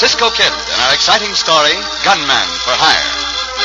Cisco Kid in our exciting story, Gunman for Hire.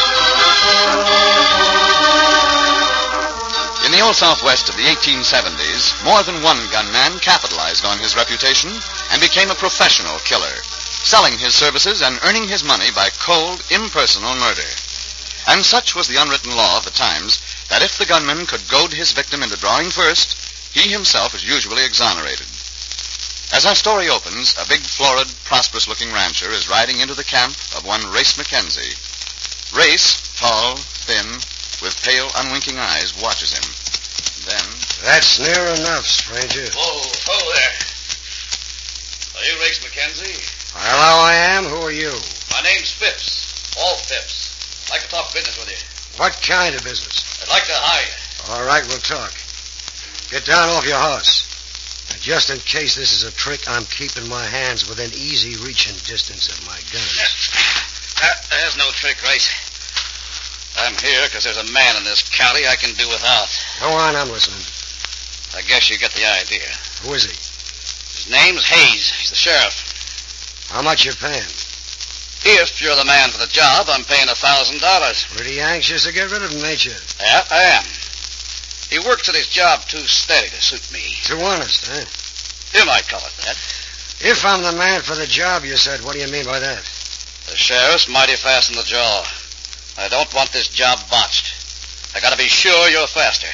In the Old Southwest of the 1870s, more than one gunman capitalized on his reputation and became a professional killer, selling his services and earning his money by cold, impersonal murder. And such was the unwritten law of the times that if the gunman could goad his victim into drawing first, he himself is usually exonerated. As our story opens, a big, florid, prosperous-looking rancher is riding into the camp of one Race McKenzie. Race, tall, thin, with pale, unwinking eyes, watches him. Then... That's near enough, stranger. Whoa there. Are you Race McKenzie? Hello, I am. Who are you? My name's Phipps. All Phipps. I'd like to talk business with you. What kind of business? I'd like to hire you. All right, we'll talk. Get down off your horse. And just in case this is a trick, I'm keeping my hands within easy reaching distance of my guns. There's no trick, Race. I'm here because there's a man in this county I can do without. Go on, I'm listening. I guess you get the idea. Who is he? His name's Hayes. He's the sheriff. How much you paying? If you're the man for the job, I'm paying $1,000. Pretty anxious to get rid of him, ain't you? Yeah, I am. He works at his job too steady to suit me. Too honest, huh? You might call it that. If I'm the man for the job, you said, what do you mean by that? The sheriff's mighty fast in the jaw. I don't want this job botched. I gotta be sure you're faster.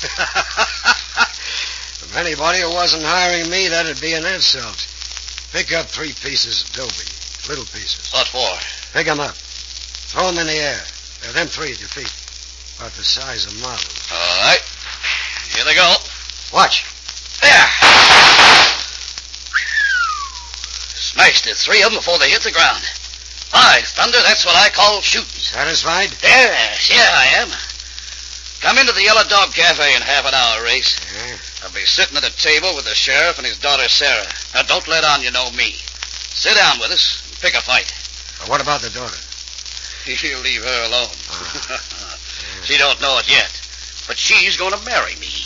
If anybody who wasn't hiring me, that'd be an insult. Pick up 3 pieces of Dobie. Little pieces. What for? Pick 'em up. Throw 'em in the air. Them 3 at your feet. About the size of marbles. All right. Here they go. Watch. There. Smashed the 3 of them before they hit the ground. By thunder, that's what I call shooting. Satisfied? Yes, I am. Come into the Yellow Dog Cafe in half an hour, Race. Yeah. I'll be sitting at a table with the sheriff and his daughter, Sarah. Now, don't let on you know me. Sit down with us and pick a fight. But what about the daughter? You leave her alone. She don't know it yet, but she's going to marry me.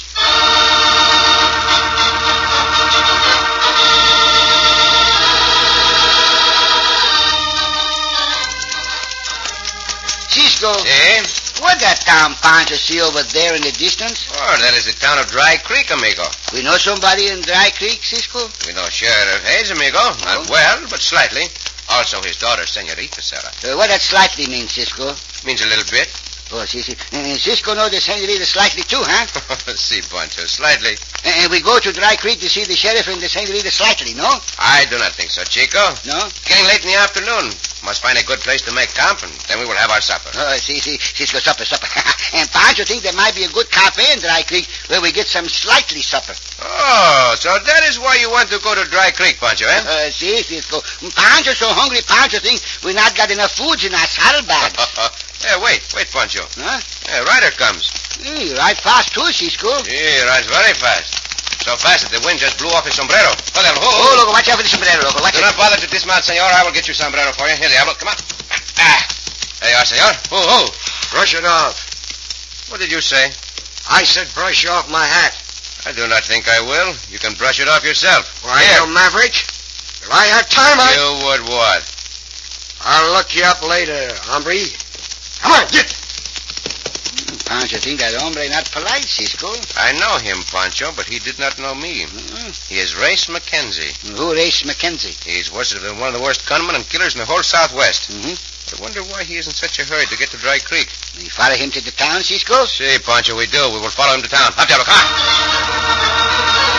Cisco. Eh? What that town Pancho see over there in the distance? Oh, that is the town of Dry Creek, amigo. We know somebody in Dry Creek, Cisco? We know Sheriff Hayes, amigo. Not well, but slightly. Also his daughter, Senorita Sarah. What that slightly means, Cisco? Means a little bit. Oh, see. Cisco know the senorita slightly too, huh? Si, Pancho, slightly. And we go to Dry Creek to see the sheriff and the senorita slightly, no? I do not think so, Chico. No? Getting late in the afternoon. Must find a good place to make camp, and then we will have our supper. Oh, see, Cisco, supper. And Pancho think there might be a good cafe in Dry Creek where we get some slightly supper. Oh, so that is why you want to go to Dry Creek, Pancho, eh? See, Cisco. Pancho so hungry, Pancho think we not got enough foods in our saddlebags. Wait, Pancho. Huh? Ryder comes. He ride fast too, Cisco. He rides very fast. So fast that the wind just blew off his sombrero. Oh, loco, watch out for the sombrero, loco. Watch Do not bother to dismount, senor. I will get your sombrero for you. Here, Diablo, come on. There you are, senor. Oh. Brush it off. What did you say? I said brush off my hat. I do not think I will. You can brush it off yourself. Why, you maverick? If I had time, You would what? I'll look you up later, hombre. Come on, get. Pancho think that hombre not polite, Cisco. I know him, Pancho, but he did not know me. He is Race McKenzie. Who Race McKenzie? He's worse than one of the worst gunmen and killers in the whole Southwest. Mm-hmm. I wonder why he is in such a hurry to get to Dry Creek. We follow him to the town, Cisco? Si, Pancho, we do. We will follow him to town. Up, Diablo, come on.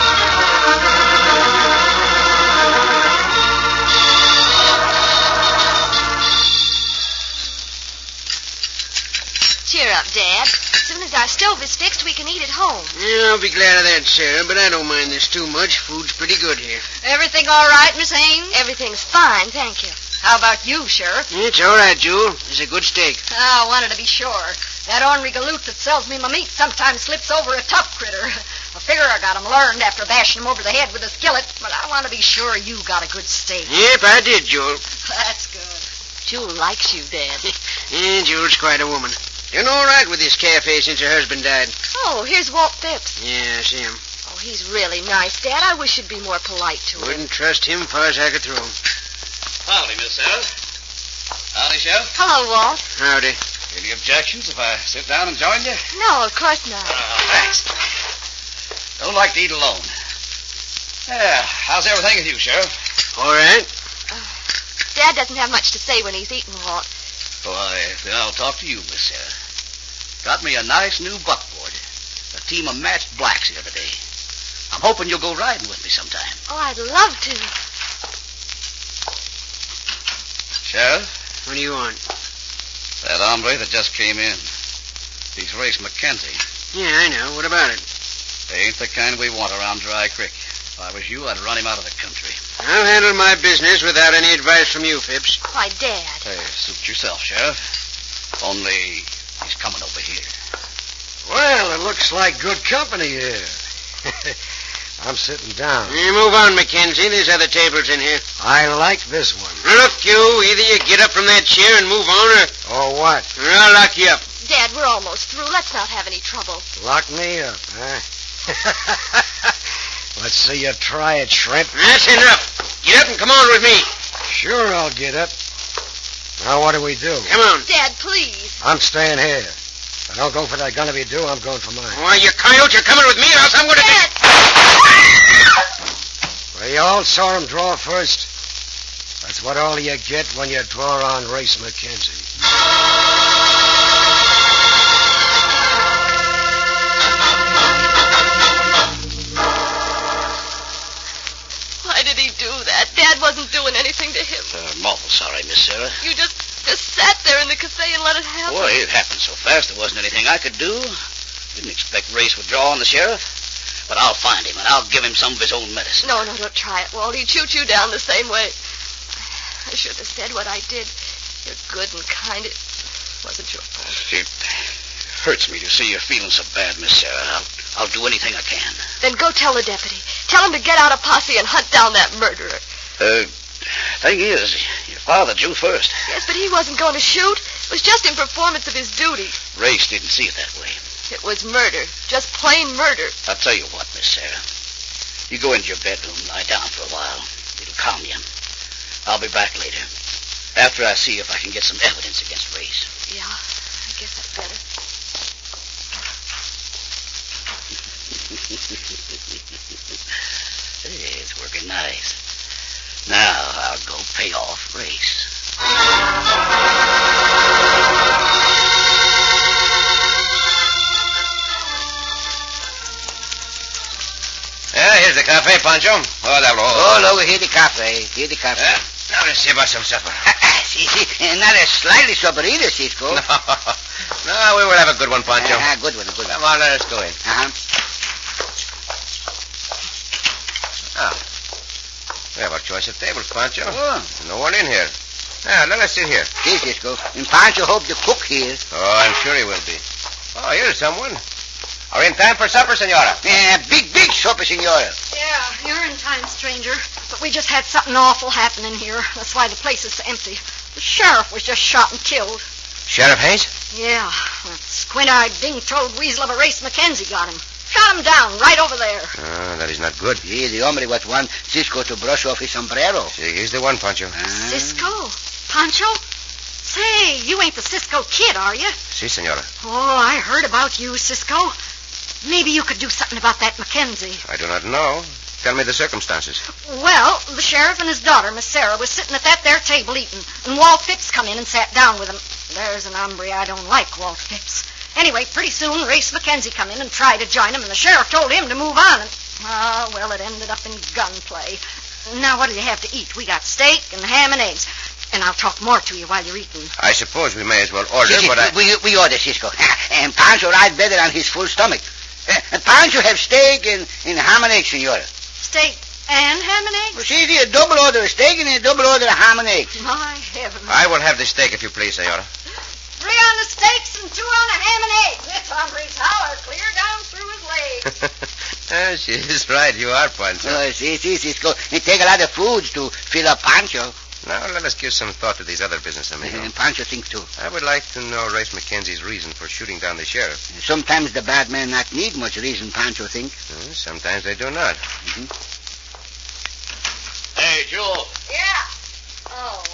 Cheer up, Dad. As soon as our stove is fixed, we can eat at home. Yeah, I'll be glad of that, Sarah, but I don't mind this too much. Food's pretty good here. Everything all right, Miss Haynes? Everything's fine, thank you. How about you, Sheriff? It's all right, Jewel. It's a good steak. I wanted to be sure. That ornery galoot that sells me my meat sometimes slips over a tough critter. I figure I got him learned after bashing him over the head with a skillet, but I want to be sure you got a good steak. Yep, I did, Jewel. That's good. Jewel likes you, Dad. Yeah, Jewel's quite a woman. Doing all right with this cafe since her husband died. Oh, here's Walt Phipps. Yeah, I see him. Oh, he's really nice, Dad. I wish you'd be more polite to him. Wouldn't trust him far as I could throw him. Howdy, Miss Sarah. Howdy, Sheriff. Hello, Walt. Howdy. Any objections if I sit down and join you? No, of course not. Thanks. Don't like to eat alone. Yeah, how's everything with you, Sheriff? All right. Dad doesn't have much to say when he's eating, Walt. Why, then I'll talk to you, Miss Sarah. Got me a nice new buckboard. A team of matched blacks the other day. I'm hoping you'll go riding with me sometime. Oh, I'd love to. Sheriff, What do you want? that hombre that just came in. He's Race McKenzie. Yeah, I know. What about it? They ain't the kind we want around Dry Creek. If I was you, I'd run him out of the country. I'll handle my business without any advice from you, Phipps. Why, Dad. Hey, suit yourself, Sheriff. Only he's coming over here. Well, it looks like good company here. I'm sitting down. You move on, Mackenzie. There's other tables in here. I like this one. Look, you. Either you get up from that chair and move on, Or what? or I'll lock you up. Dad, we're almost through. Let's not have any trouble. Lock me up, huh? Let's see you try it, Shrimp. That's enough. Get up and come on with me. Sure, I'll get up. Now, what do we do? Come on. Dad, please. I'm staying here. If I don't go for that gun if you do, I'm going for mine. Why, you coyote, you're coming with me, or else I'm going to... Dad! Well, you all saw him draw first. That's what all you get when you draw on Race McKenzie. Why did he do that? Dad wasn't doing anything to him. I'm awful sorry, Miss Sarah. You just sat there in the cafe and let it happen. Boy, it happened so fast there wasn't anything I could do. Didn't expect Race would draw on the sheriff. But I'll find him, and I'll give him some of his own medicine. No, don't try it, Walt. He'd shoot you down the same way. I should have said what I did. You're good and kind. It wasn't your fault. It hurts me to see you feeling so bad, Miss Sarah. I'll do anything I can. Then go tell the deputy. Tell him to get out a posse and hunt down that murderer. Thing is, your father drew first. Yes, but he wasn't going to shoot. It was just in performance of his duty. Race didn't see it that way. It was murder. Just plain murder. I'll tell you what, Miss Sarah. You go into your bedroom, lie down for a while. It'll calm you. I'll be back later. After I see if I can get some evidence against Race. Yeah, I guess I'd better. Hey, it's working nice. Now I'll go pay off Race. Yeah, here's the cafe, Pancho. Oh, look, here the cafe. Here the cafe. Now let's see about some supper. See, not a slightly supper either, Cisco. No, we will have a good one, Pancho. Good one, good one. Come on, let us go in. We have our choice of tables, Pancho. Oh. No one in here. Now, let us sit here. See, Cisco. And Pancho hope the cook here. Oh, I'm sure he will be. Oh, here's someone. Are we in time for supper, senora? Big supper, senora. Yeah, you're in time, stranger. But we just had something awful happen in here. That's why the place is so empty. The sheriff was just shot and killed. Sheriff Hayes? Yeah, that squint-eyed, ding-toed weasel of a Race McKenzie got him. Shot him down right over there. Oh, that is not good. See, the hombre what want Cisco to brush off his sombrero. See, he's the one, Pancho. Cisco? Pancho? Say, you ain't the Cisco kid, are you? Si, senora. Oh, I heard about you, Cisco. Maybe you could do something about that McKenzie. I do not know. Tell me the circumstances. Well, the sheriff and his daughter, Miss Sarah, was sitting at that there table eating, and Walt Phipps come in and sat down with them. There's an hombre I don't like, Walt Phipps. Anyway, pretty soon, Race McKenzie come in and tried to join him, and the sheriff told him to move on. And, well, it ended up in gunplay. Now, what do you have to eat? We got steak and ham and eggs. And I'll talk more to you while you're eating. I suppose we may as well order, but We order, Cisco. And Pancho ride better on his full stomach. And Pancho have steak and ham and eggs, senora. Steak and ham and eggs? Well, see, a double order of steak and a double order of ham and eggs. My heavens. I will have the steak, if you please, senora. 3 on the steaks and 2 on the ham and eggs. This hombre's holler clear down through his legs. She is right. You are, Pancho. See, Cisco. It take a lot of foods to fill up Pancho. Now, let us give some thought to these other business, amigo. And Pancho thinks too. I would like to know Race McKenzie's reason for shooting down the sheriff. Sometimes the bad men not need much reason, Pancho think. Sometimes they do not. Hey, Joe. Yeah. Oh,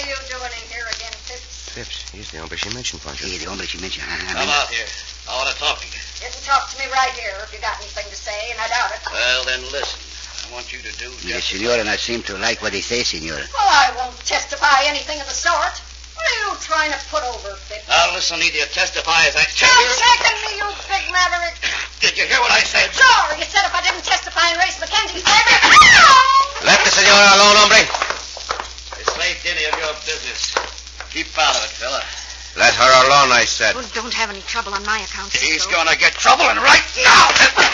you doing in here again, Phipps? Phipps, he's the hombre she mentioned, Pancho. Yeah, the hombre she mentioned. Come out here. I want to talk to you. You can talk to me right here if you got anything to say, and I doubt it. Well, then listen. I want you to do Yes, just... senora, and I seem to like what he says, senora. Well, I won't testify anything of the sort. What are you trying to put over, Phipps? Now, listen, need you testify as I... Stop shaking me, you big maverick. Did you hear what I said? Sure, you said if I didn't testify in Race Mackenzie's favor... Let the senora alone, hombre. This ain't any of your business. Keep out of it, fella. Let her alone, I said. Well, don't have any trouble on my account, Cisco. He's gonna get trouble, and right now.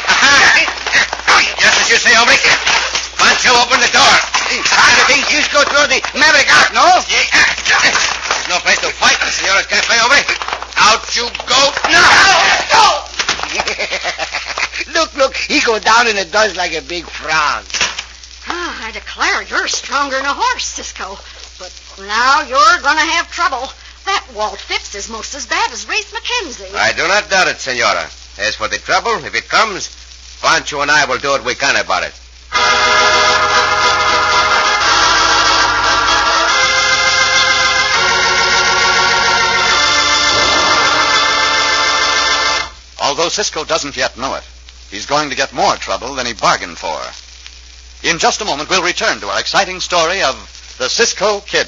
Just as you say, hombre. Pancho, open the door. Pancho thinks you go through the Maverick out, no? There's no place to fight in the Señora's cafe, hombre. Out you go now. Look, he go down in the dust like a big frog. I declare you're stronger than a horse, Cisco. But now you're going to have trouble. That Walt Phipps is most as bad as Race Mackenzie. I do not doubt it, Senora. As for the trouble, if it comes, Pancho and I will do what we can about it. Although Cisco doesn't yet know it, he's going to get more trouble than he bargained for. In just a moment, we'll return to our exciting story of the Cisco Kid.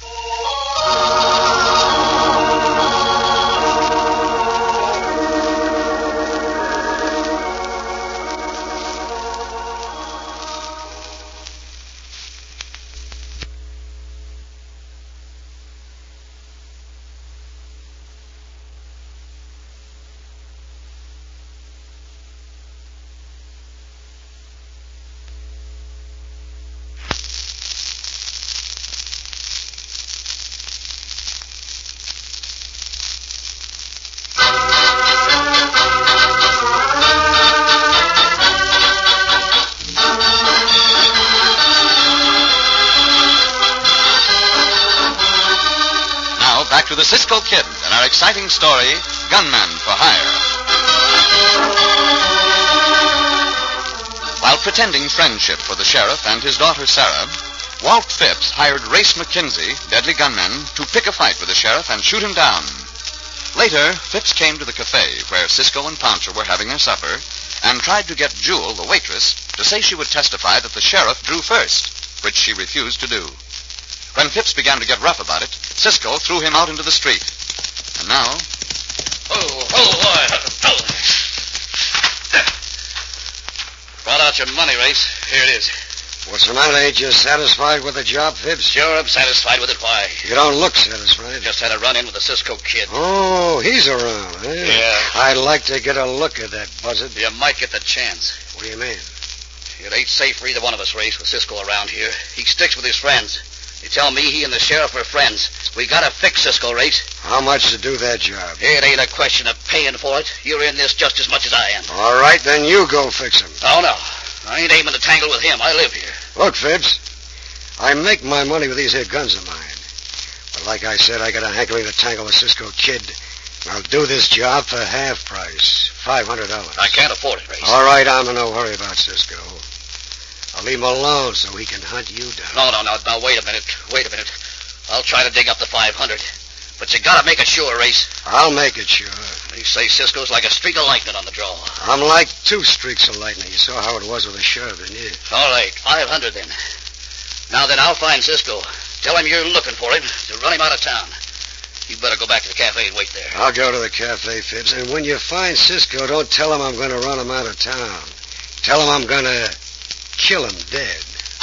Back to the Cisco Kid and our exciting story, Gunman for Hire. While pretending friendship for the sheriff and his daughter Sarah, Walt Phipps hired Race Mackenzie, deadly gunman, to pick a fight with the sheriff and shoot him down. Later, Phipps came to the cafe where Cisco and Pancho were having their supper and tried to get Jewel, the waitress, to say she would testify that the sheriff drew first, which she refused to do. When Phipps began to get rough about it, Cisco threw him out into the street. And now... Brought out your money, Race. Here it is. What's the matter? Ain't you satisfied with the job, Phipps? Sure, I'm satisfied with it. Why? You don't look satisfied. Just had a run-in with the Cisco Kid. Oh, he's around, eh? Yeah. I'd like to get a look at that buzzard. You might get the chance. What do you mean? It ain't safe for either one of us, Race, with Cisco around here. He sticks with his friends. You tell me he and the sheriff are friends. We gotta fix Cisco, Race. How much to do that job? It ain't a question of paying for it. You're in this just as much as I am. All right, then you go fix him. Oh, no. I ain't aiming to tangle with him. I live here. Look, Phipps, I make my money with these here guns of mine. But like I said, I got a hankering to tangle with Cisco Kid. I'll do this job for half price, $500. I can't afford it, Race. All right, I'm in no hurry about Cisco. I'll leave him alone so he can hunt you down. No. Now, wait a minute. I'll try to dig up the 500. But you gotta make it sure, Race. I'll make it sure. They say Cisco's like a streak of lightning on the draw. I'm like 2 streaks of lightning. You saw how it was with the sheriff, didn't you? All right, 500 then. Now then, I'll find Cisco. Tell him you're looking for him to run him out of town. You better go back to the cafe and wait there. I'll go to the cafe, Phipps, and when you find Cisco, don't tell him I'm going to run him out of town. Tell him I'm going to kill him dead.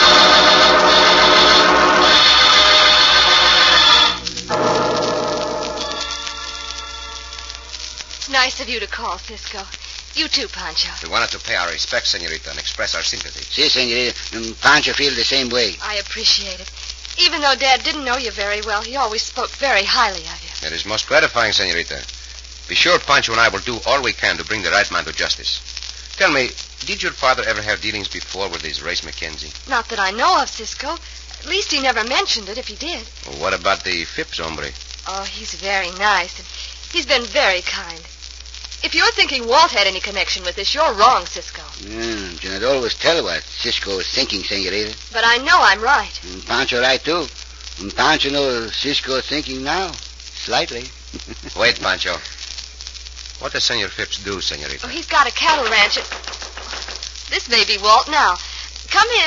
Nice of you to call, Cisco. You too, Pancho. We wanted to pay our respects, Senorita, and express our sympathy. Si, senorita. Pancho feel the same way. I appreciate it. Even though Dad didn't know you very well, he always spoke very highly of you. It is most gratifying, Senorita. Be sure Pancho and I will do all we can to bring the right man to justice. Tell me, did your father ever have dealings before with this Race Mackenzie? Not that I know of, Cisco. At least he never mentioned it, if he did. Well, what about the Phipps hombre? Oh, he's very nice, and he's been very kind. If you're thinking Walt had any connection with this, you're wrong, Cisco. You not always tell what Cisco is thinking, senorita. But I know I'm right. Pancho right, too. And Pancho knows Cisco thinking now. Slightly. Wait, Pancho. What does Senor Phipps do, senorita? Oh, he's got a cattle ranch. This may be Walt now. Come in.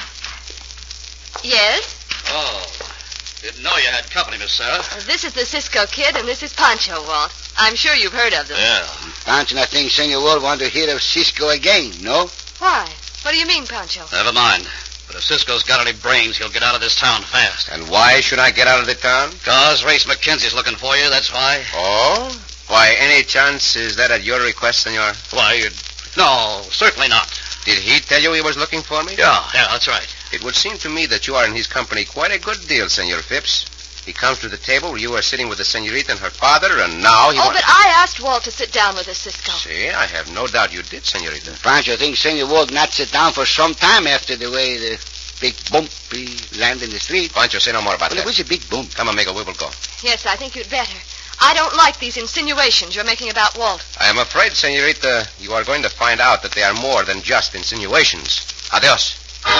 Yes? Oh, didn't know you had company, Miss Sarah. This is the Cisco Kid, and this is Pancho, Walt. I'm sure you've heard of them. Yeah. Pancho, I think Senor Walt want to hear of Cisco again, no? Why? What do you mean, Pancho? Never mind. But if Cisco's got any brains, he'll get out of this town fast. And why should I get out of the town? Because Race McKenzie's looking for you, that's why. Oh? Why, any chance is that at your request, senor? Why, no, certainly not. Did he tell you he was looking for me? Yeah, that's right. It would seem to me that you are in his company quite a good deal, Senor Phipps. He comes to the table where you are sitting with the senorita and her father, and now he but I asked Walt to sit down with us, Cisco. See, I have no doubt you did, senorita. Pancho thinks Senor Walt not sit down for some time after the way the big bump he land in the street. Pancho, say no more about Well, that. it was a big bump. Come, amigo, we will go. Yes, I think you'd better. I don't like these insinuations you're making about Walt. I am afraid, senorita, you are going to find out that they are more than just insinuations. Adios.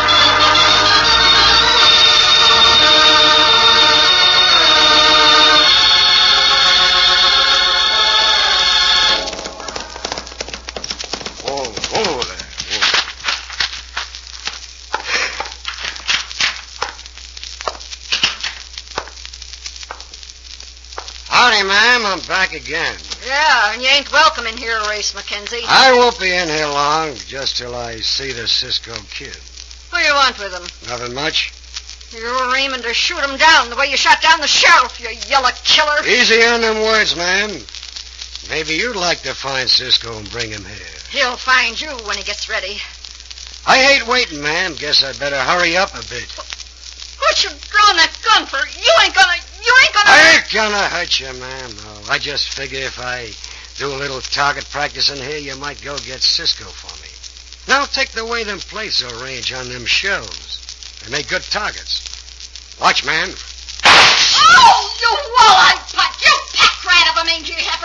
Howdy, ma'am. I'm back again. Yeah, and you ain't welcome in here, Race McKenzie. I won't be in here long, just till I see the Cisco Kid. What do you want with him? Nothing much. You're aiming to shoot him down the way you shot down the sheriff, you yellow killer. Easy on them words, ma'am. Maybe you'd like to find Cisco and bring him here. He'll find you when he gets ready. I hate waiting, ma'am. Guess I'd better hurry up a bit. What you drawing that gun for? You ain't gonna... I ain't gonna hurt you, ma'am. No, I just figure if I do a little target practicing here, you might go get Cisco for me. Now take the way them plates are arranged on them shells. They make good targets. Watch, man. Oh, you wall-eyed putt! You pack rat of a mangy heifer!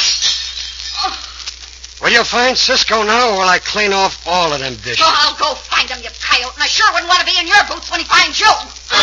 Will you find Cisco now, or will I clean off all of them dishes? Oh, I'll go find him, you coyote, and I sure wouldn't want to be in your boots when he finds you.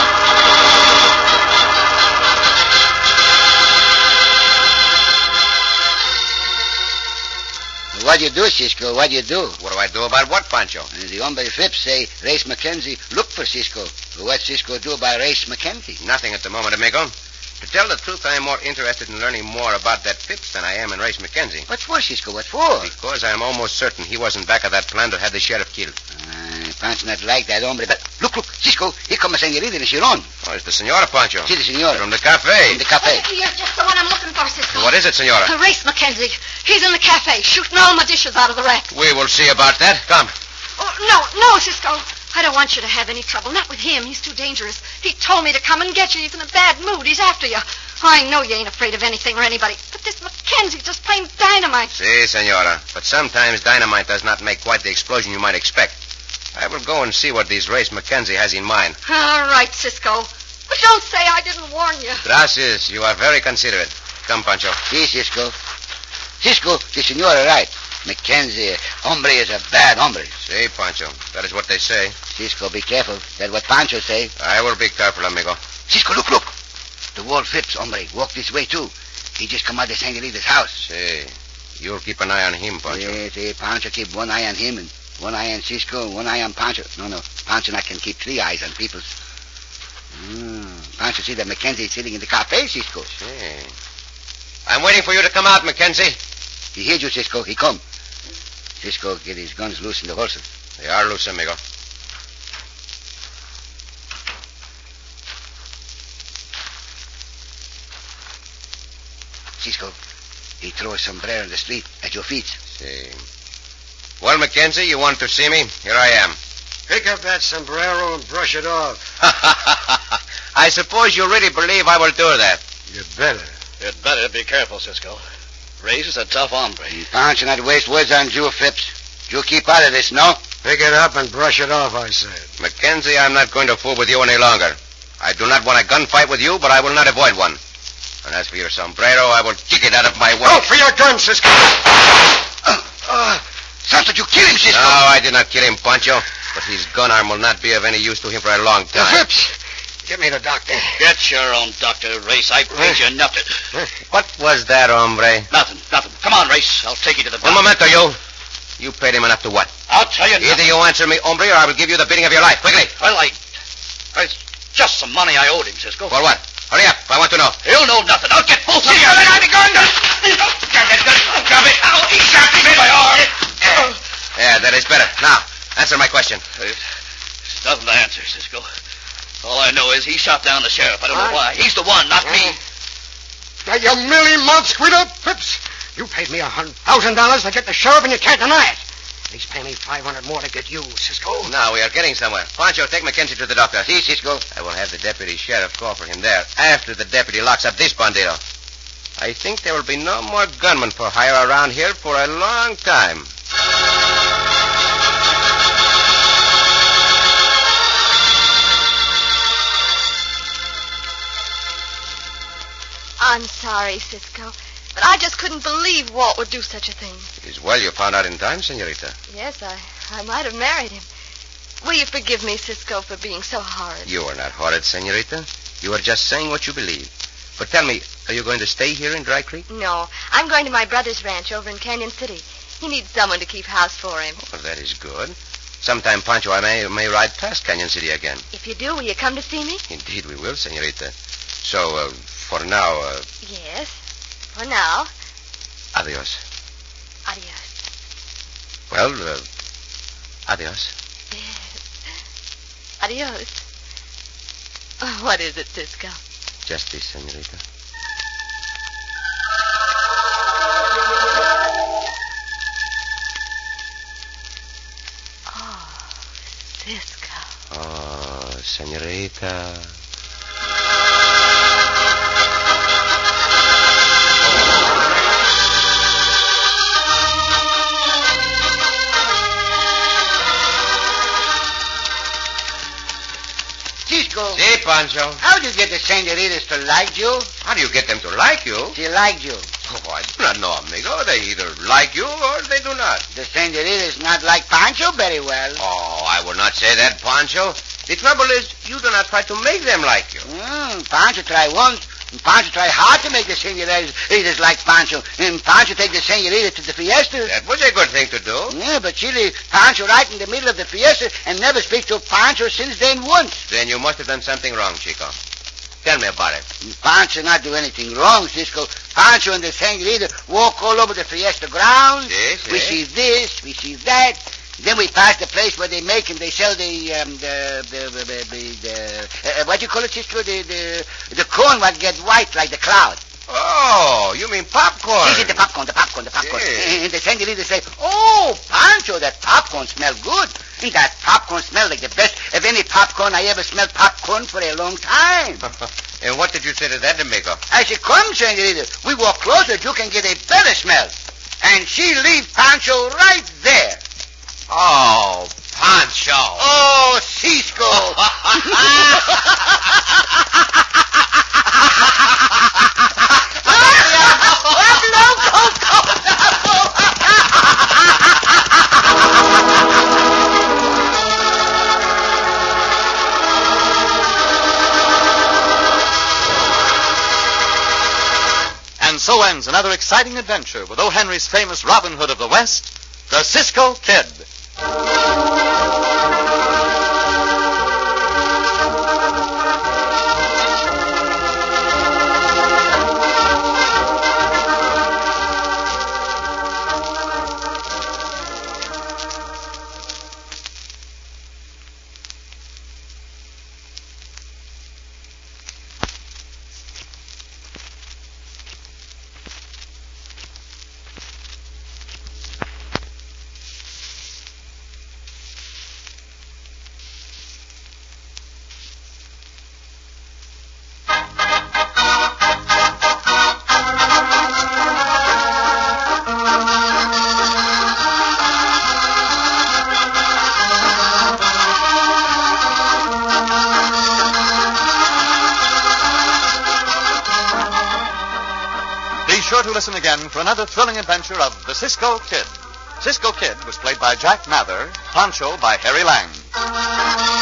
What do you do, Cisco? What do you do? What do I do about what, Pancho? The hombre Phipps say Race McKenzie look for Cisco. What Cisco do about Race McKenzie? Nothing at the moment, amigo. To tell the truth, I am more interested in learning more about that Phipps than I am in Race McKenzie. What for, Cisco? What for? Because I am almost certain he wasn't back of that plan to have the sheriff killed. Pancho not like that hombre, but look, Cisco, here comes a senorita de Chiron. Oh, it's the senora, Pancho. See the senora. From the cafe. From the cafe. You're just the one I'm looking for, Cisco. What is it, senora? Race McKenzie. He's in the cafe, shooting all my dishes out of the rack. We will see about that. Come. Oh, no, Cisco. I don't want you to have any trouble. Not with him. He's too dangerous. He told me to come and get you. He's in a bad mood. He's after you. I know you ain't afraid of anything or anybody. But this McKenzie just plain dynamite. Si, senora. But sometimes dynamite does not make quite the explosion you might expect. I will go and see what these Race McKenzie has in mind. All right, Cisco. But don't say I didn't warn you. Gracias. You are very considerate. Come, Pancho. Si, Cisco. Cisco, the senora right. McKenzie, hombre is a bad hombre. Si, Pancho. That is what they say. Cisco, be careful. That's what Pancho say. I will be careful, amigo. Cisco, look. The Walt Phipps, hombre, walk this way, too. He just come out of Senorita's house. Si. You'll keep an eye on him, Pancho. Yes, Pancho keep one eye on him and one eye on Cisco and one eye on Pancho. No. Pancho not can keep 3 eyes on people. Pancho see that McKenzie is sitting in the cafe, Cisco. Si. I'm waiting for you to come out, McKenzie. He hears you, Cisco. He come. Cisco get his guns loose in the horses. They are loose, amigo. Cisco, he throw a sombrero in the street at your feet. Si. Well, McKenzie, you want to see me? Here I am. Pick up that sombrero and brush it off. I suppose you really believe I will do that. You better. You'd better be careful, Cisco. Race is a tough hombre. Pancho not waste words on you, Phipps. You keep out of this, no? Pick it up and brush it off, I said. McKenzie, I'm not going to fool with you any longer. I do not want a gunfight with you, but I will not avoid one. And as for your sombrero, I will kick it out of my way. Go for your gun, Cisco! Sounds like you killed him, Cisco. No, I did not kill him, Pancho. But his gun arm will not be of any use to him for a long time. Phipps, Give me the doctor. Get your own doctor, Race. I paid you enough to... What was that, hombre? Nothing. Come on, Race. I'll take you to the doctor. Un momento, you. You paid him enough to what? I'll tell you Either you answer me, hombre, or I will give you the beating of your life. Quickly. Well, it's just some money I owed him, Cisco. For what? Hurry up. I want to know. He'll know nothing. I'll get both of you. Grab it. Ow, he got me by my arm. Yeah, that is better. Now, answer my question. It's nothing to answer, Cisco. All I know is he shot down the sheriff. I don't know why. He's the one, not me. Now, you mealy-mouthed squealer, Phipps. You paid me $100,000 to get the sheriff, and you can't deny it. He's paying me $500 more to get you, Cisco. Now we are getting somewhere. Pancho, take Mackenzie to the doctor. Si, Cisco. I will have the deputy sheriff call for him there after the deputy locks up this bandito. I think there will be no more gunmen for hire around here for a long time. I'm sorry, Cisco, but I just couldn't believe Walt would do such a thing. It is well you found out in time, senorita. Yes, I might have married him. Will you forgive me, Cisco, for being so horrid? You are not horrid, senorita. You are just saying what you believe. But tell me, are you going to stay here in Dry Creek? No, I'm going to my brother's ranch over in Canyon City. He needs someone to keep house for him. Well, that is good. Sometime, Pancho, I may ride past Canyon City again. If you do, will you come to see me? Indeed we will, senorita. So, for now, Yes, for now. adios. Adios. Well, adios. Adios. Oh, what is it, Cisco? Just this, senorita. Oh, Cisco. Oh, senorita. Cisco, Si, Pancho. how do you get the senoritas to like you? How do you get them to like you? They like you. Oh, I do not know, amigo. They either like you or they do not. The senoritas not like Pancho very well. Oh, I would not say that, Pancho. The trouble is, you do not try to make them like you. Pancho try once. And Pancho try hard to make the senoritas like Pancho. And Pancho take the senorita to the fiesta. That was a good thing to do. Yeah, but she leave Pancho right in the middle of the fiesta and never speak to Pancho since then once. Then you must have done something wrong, Chico. Tell me about it. Pancho not do anything wrong, Cisco. Pancho and the senorita walk all over the fiesta grounds. Yes, We see this, we see that. Then we pass the place where they make and they sell what do you call it, Cisco? The corn what get white like the cloud. Oh, you mean popcorn. This is the popcorn. Yes. And the senorita say, oh, Pancho, that popcorn smell good. And that popcorn smell like the best of any popcorn I ever smelled popcorn for a long time. And what did you say to that, amigo? I said, come, senorita. We walk closer, you can get a better smell. And she leave Pancho right there. Oh, Pancho. Oh, Cisco. And so ends another exciting adventure with O. Henry's famous Robin Hood of the West, the Cisco Kid. Be sure to listen again for another thrilling adventure of the Cisco Kid. Cisco Kid was played by Jack Mather, Pancho by Harry Lang.